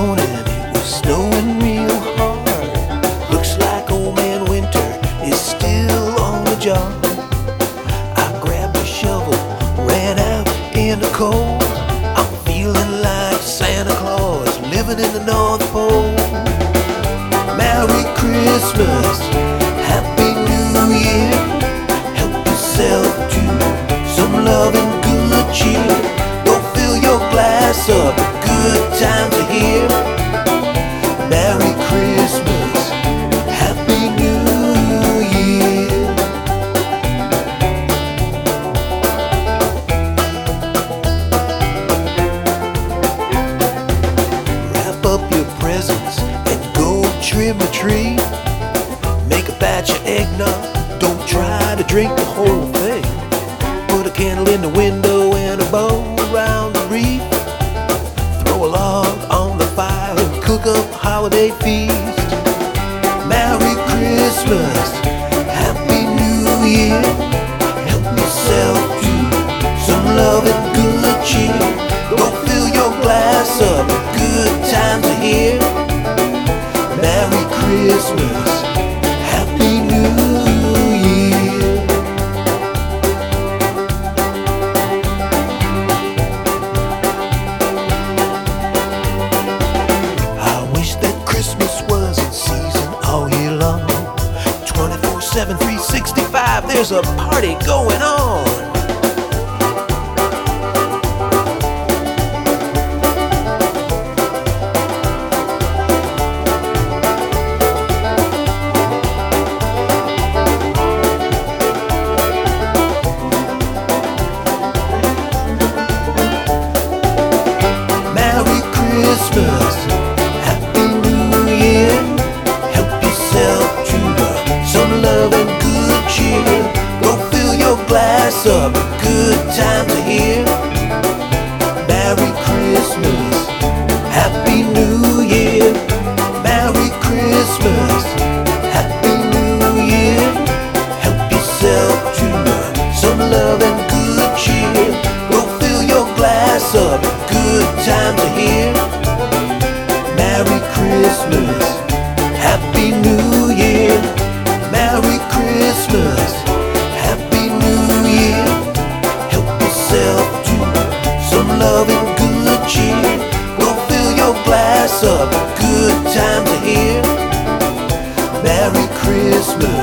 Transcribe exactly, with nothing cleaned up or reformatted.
morning, it was snowing real hard. Looks like old man Winter is still on the job. I grabbed a shovel, ran out in the cold. I'm feeling like Santa Claus living in the North Pole. Merry Christmas, Happy New Year. Help yourself to some love and good cheer. Go fill your glass up, good times are here. Merry Christmas, Happy New Year. Wrap up your presents and go trim a tree. Make a batch of eggnog, don't try to drink the whole thing. Put a candle in the window and a bow around the wreath. Throw a log on the fire and cook up a holiday feast. Merry Christmas, Happy New Year. Help yourself to some love and good cheer. Go fill your glass up, good times are here. Merry Christmas, Happy New Year. I wish that Christmas was in season all year long. twenty-four seven, three sixty-five, there's a party going on. Merry Christmas, Happy New Year. Help yourself to uh, some love and good cheer. Go fill your glass up, good times are here. Merry Christmas, Happy New Year. Merry Christmas, Happy New Year. Help yourself to uh, some love and good cheer. Go fill your glass up, good times are here. Merry Christmas, Happy New Year. Merry Christmas, Happy New Year. Help yourself to some love and good cheer. Go fill your glass up, good times are here. Merry Christmas.